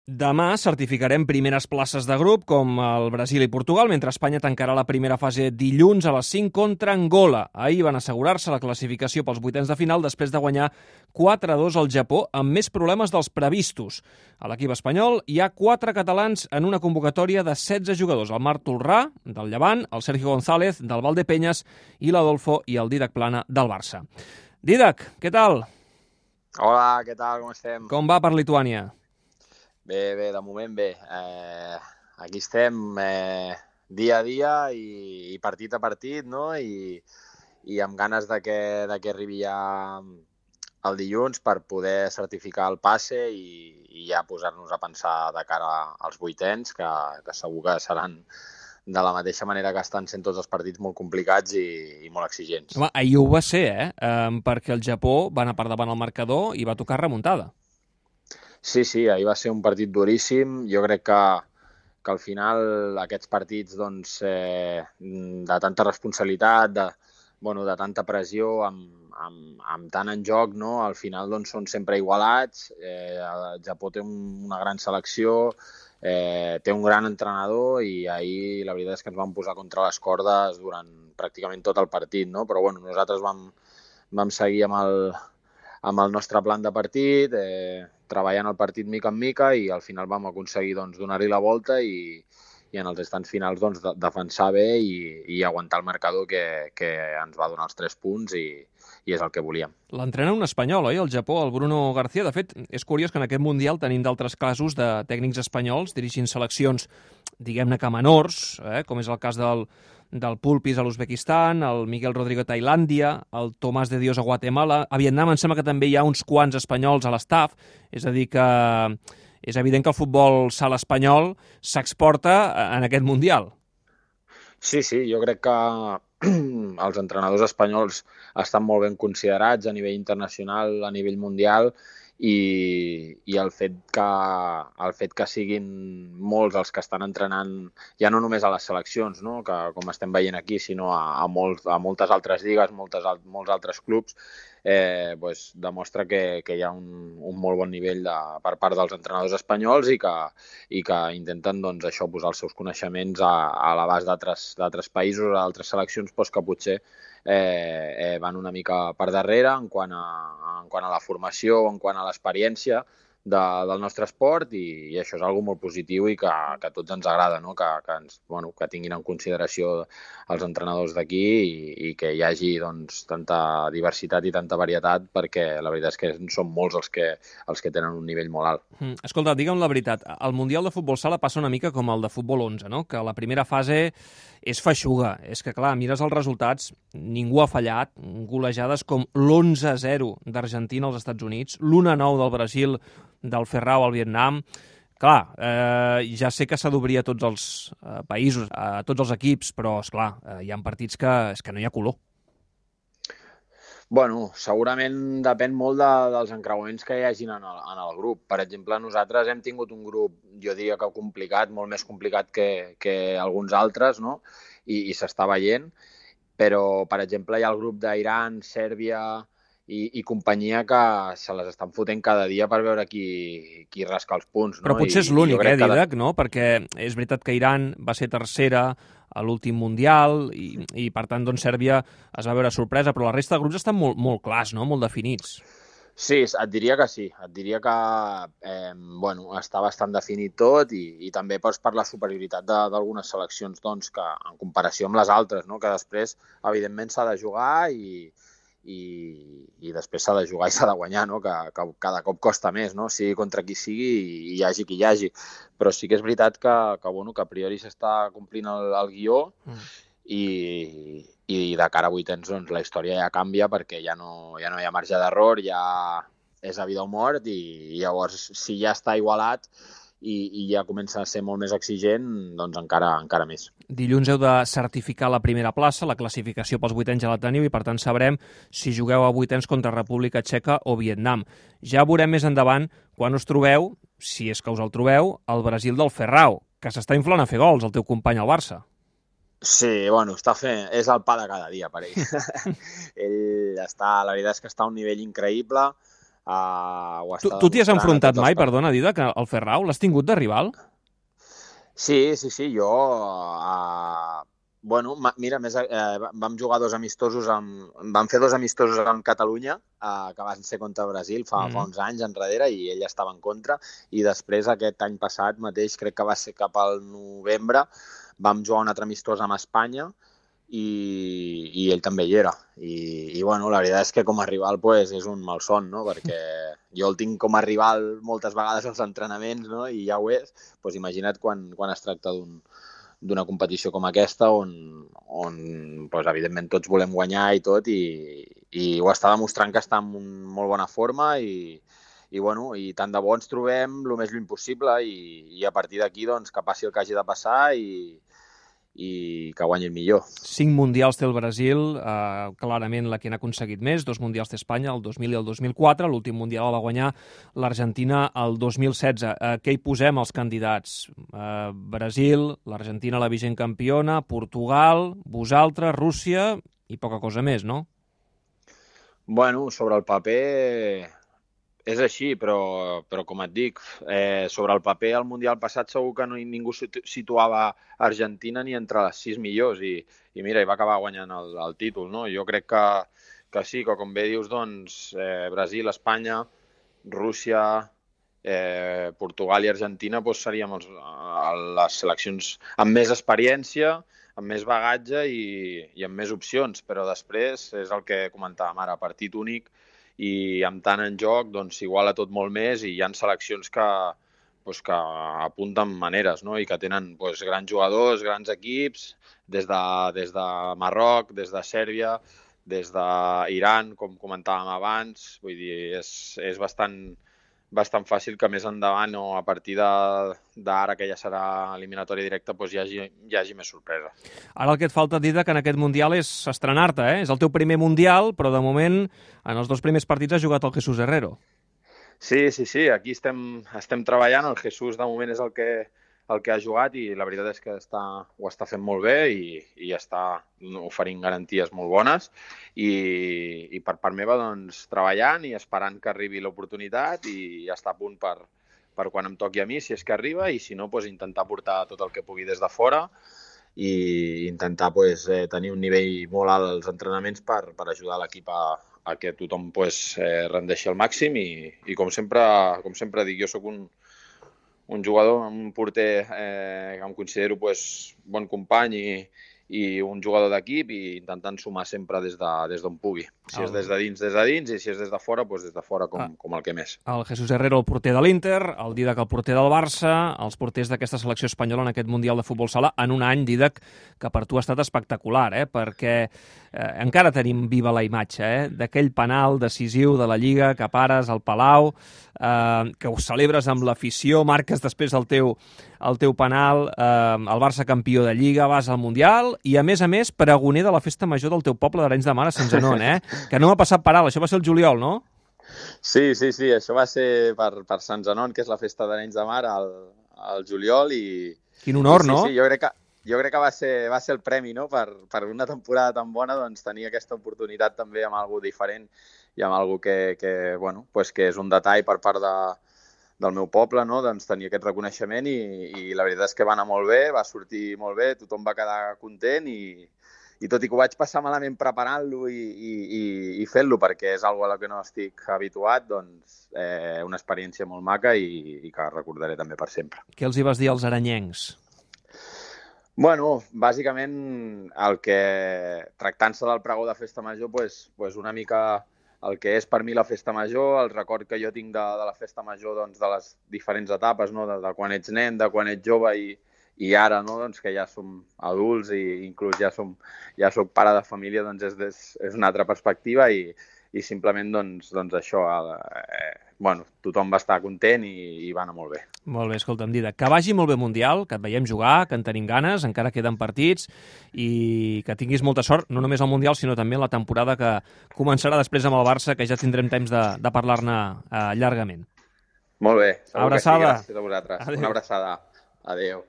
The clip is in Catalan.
Demà certificarem primeres places de grup, com el Brasil i Portugal, mentre Espanya tancarà la primera fase dilluns a les 5 contra Angola. Ahir van assegurar-se la classificació pels vuitens de final després de guanyar 4-2 al Japó, amb més problemes dels previstos. A l'equip espanyol hi ha 4 catalans en una convocatòria de 16 jugadors. El Marc Tolrà, del Llevant, el Sergio González, del Valdepeñas, i l'Adolfo i el Dídac Plana, del Barça. Dídac, què tal? Hola, què tal? Com estem? Com va per Lituània? Bé, de moment bé. Aquí estem dia a dia i partit a partit, no? I amb ganes de que arribi ja el dilluns per poder certificar el passe i ja posar-nos a pensar de cara als vuitens, que segur que seran de la mateixa manera que estan sent tots els partits molt complicats i molt exigents. Home, ahir ho va ser, perquè el Japó va anar per davant al marcador i va tocar remuntada. Sí, ahir va ser un partit duríssim. Jo crec que al final aquests partits doncs, de tanta responsabilitat, de tanta pressió, amb tant en joc, no? Al final doncs, són sempre igualats. El Japó té una gran selecció, té un gran entrenador i ahir la veritat és que ens vam posar contra les cordes durant pràcticament tot el partit, no? Però bueno, nosaltres vam seguir amb el nostre plan de partit, treballant el partit mica en mica i al final vam aconseguir doncs, donar-hi la volta i en els instants finals doncs, defensar bé i aguantar el marcador que ens va donar els 3 punts i és el que volíem. L'entrena un espanyol, oi? El Japó, el Bruno García. De fet, és curiós que en aquest Mundial tenim d'altres casos de tècnics espanyols dirigint seleccions, diguem-ne que menors, com és el cas del Pulpis a l'Uzbekistan, el Miguel Rodrigo a Tailàndia, el Tomàs de Dios a Guatemala. A Vietnam em sembla que també hi ha uns quants espanyols a l'estaf, és a dir que és evident que el futbol sala espanyol s'exporta en aquest Mundial. Sí, jo crec que els entrenadors espanyols estan molt ben considerats a nivell internacional, a nivell mundial, i el fet que siguin molts els que estan entrenant ja no només a les seleccions, no? Que com estem veient aquí, sinó a moltes altres lligues, molts altres clubs, doncs demostra que hi ha un molt bon nivell per part dels entrenadors espanyols i que intenten doncs, això posar els seus coneixements a l'abast d'altres països, d'altres seleccions, doncs, que potser van una mica per darrere en quant a la formació, en quant a l'experiència del nostre esport i això és algo molt positiu i que a tots ens agrada, no? Que tinguin en consideració els entrenadors d'aquí i que hi hagi doncs, tanta diversitat i tanta varietat perquè la veritat és que són molts els que tenen un nivell molt alt. Escolta, digue'm la veritat, el Mundial de Futbol Sala passa una mica com el de Futbol 11, no? Que la primera fase és feixuga. És que, clar, mires els resultats, ningú ha fallat, golejades com l'11-0 d'Argentina als Estats Units, l'1-9 del Brasil, del Ferrao al Vietnam. Clar, ja sé que s'ha d'obrir a tots els països, a tots els equips, però, esclar, hi ha partits que no hi ha color. Bueno, segurament depèn molt dels encreuaments que hi hagin en el grup. Per exemple, nosaltres hem tingut un grup, jo diria que complicat, molt més complicat que alguns altres, no? I s'està veient, però, per exemple, hi ha el grup d'Iran, Sèrbia i companyia que se les estan fotent cada dia per veure qui rasca els punts, no? Però potser és l'únic, Dídac, no? Perquè és veritat que Iran va ser tercera a l'últim Mundial i per tant, doncs, Sèrbia es va veure sorpresa, però la resta de grups estan molt, molt clars, no? Molt definits. Sí, et diria que sí. Et diria que està bastant definit tot i també per la superioritat d'algunes seleccions doncs, que en comparació amb les altres, no? Que després, evidentment, s'ha de jugar i després s'ha de jugar i s'ha de guanyar, no? Que cada cop costa més, no? Sigui contra qui sigui i hi hagi qui hi hagi. Però sí que és veritat que a priori s'està complint el guió i de cara a vuitens doncs, la història ja canvia perquè ja no hi ha marge d'error, ja és a vida o mort i llavors si ja està igualat i ja comença a ser molt més exigent, doncs encara més. Dilluns heu de certificar la primera plaça, la classificació pels vuitens ja la teniu i per tant sabrem si jugueu a vuitens contra República Txeca o Vietnam. Ja veurem més endavant quan us trobeu, si és que us el trobeu, el Brasil del Ferrao, que s'està inflant a fer gols, el teu company al Barça. Sí, bueno, és el pa de cada dia per ell. Ell la veritat és que està a un nivell increïble, Tu t'hi has enfrontat mai, perdona, Didac, al Ferrau? L'has tingut de rival? Sí, jo... Bueno, mira, vam jugar vam fer 2 amistosos amb Catalunya, que van ser contra Brasil fa uns anys enrere, i ell estava en contra, i després aquest any passat mateix, crec que va ser cap al novembre, vam jugar un altre amistós amb Espanya, i ell també hi era. I bueno, la veritat és que com a rival pues, és un malson, no? Perquè jo el tinc com a rival moltes vegades als entrenaments, no? I ja ho és. Pues imagina't quan es tracta d'una competició com aquesta on pues, evidentment tots volem guanyar i tot, i ho està demostrant que està en molt bona forma i bueno, i tant de bo ens trobem el més lluny possible i a partir d'aquí doncs, que passi el que hagi de passar i que guanyi el millor. 5 mundials té el Brasil, clarament la que n'ha aconseguit més, 2 mundials té Espanya, el 2000 i el 2004, l'últim mundial el va guanyar l'Argentina el 2016. Què hi posem els candidats? Brasil, l'Argentina la vigent campiona, Portugal, vosaltres, Rússia i poca cosa més, no? Bueno, sobre el paper és així, però com et dic, sobre el paper el Mundial passat segur que ningú situava Argentina ni entre les 6 millors i mira, hi va acabar guanyant el títol, no? Jo crec que sí, que com bé dius, doncs, Brasil, Espanya, Rússia, Portugal i Argentina doncs seríem les seleccions amb més experiència, amb més bagatge i amb més opcions, però després és el que comentàvem ara, partit únic, i amb tant en joc, doncs iguala tot molt més i hi ha seleccions que apunten maneres, no? I que tenen grans jugadors, grans equips, des de Marroc, des de Sèrbia, des d'Iran, com comentàvem abans. Vull dir, és bastant fàcil que més endavant o a partir d'ara, que ja serà eliminatòria directa, doncs hi hagi més sorpresa. Ara el que et falta, Didac, en aquest Mundial és estrenar-te, eh? És el teu primer Mundial, però de moment en els 2 primers partits has jugat el Jesús Herrero. Sí, aquí estem treballant. El Jesús de moment és el que ha jugat i la veritat és que ho està fent molt bé i està oferint garanties molt bones i per part meva doncs, treballant i esperant que arribi l'oportunitat i estar a punt per quan em toqui a mi, si és que arriba, i si no, doncs, intentar portar tot el que pugui des de fora i intentar tenir un nivell molt alt als entrenaments per ajudar l'equip a que tothom rendeixi al màxim i com sempre dic, jo sóc un jugador, un porter que em considero bon company i un jugador d'equip i intentant sumar sempre des d'on pugui. Si és des de dins, i si és des de fora, doncs des de fora com el que més. El Jesús Herrero, el porter de l'Inter, el Didac, el porter del Barça, els porters d'aquesta selecció espanyola en aquest Mundial de Futbol Sala, en un any, Didac, que per tu ha estat espectacular, perquè encara tenim viva la imatge d'aquell penal decisiu de la Lliga que pares al Palau, que ho celebres amb l'afició, marques després el teu penal, el Barça campió de Lliga, vas al Mundial i, a més, pregoner de la festa major del teu poble d'Arenys de Mar a Sant Zenon, que no m'ha passat per alt. Això va ser el juliol, no? Sí, això va ser per Sant Zenon, que és la festa d'Arenys de Mar, al juliol. Quin honor, no? Sí, jo crec que va ser el premi, no? Per una temporada tan bona, doncs tenir aquesta oportunitat també amb alguna diferent i amb alguna que és un detall per part del meu poble, no? Doncs tenir aquest reconeixement i la veritat és que va anar molt bé, va sortir molt bé, tothom va quedar content i tot i que ho vaig passar malament preparant-lo i fent-lo perquè és una cosa a la que no estic habituat, doncs una experiència molt maca i que recordaré també per sempre. Què els hi vas dir als aranyencs? Bueno, bàsicament tractant-se del pregó de Festa Major, doncs una mica el que és per mi la Festa Major, el record que jo tinc de la Festa Major, doncs, de les diferents etapes, no? De quan ets nen, de quan ets jove i ara, no? Doncs, que ja som adults i inclús ja soc pare de família, doncs és una altra perspectiva i simplement doncs això, tothom va estar content i va anar molt bé. Molt bé, escolta'm, Didac, que vagi molt bé Mundial, que et veiem jugar, que en tenim ganes, encara queden partits i que tinguis molta sort, no només al Mundial, sinó també en la temporada que començarà després amb el Barça, que ja tindrem temps de parlar-ne llargament. Molt bé. Abraçada. Gràcies a vosaltres. Adéu. Una abraçada. Adéu.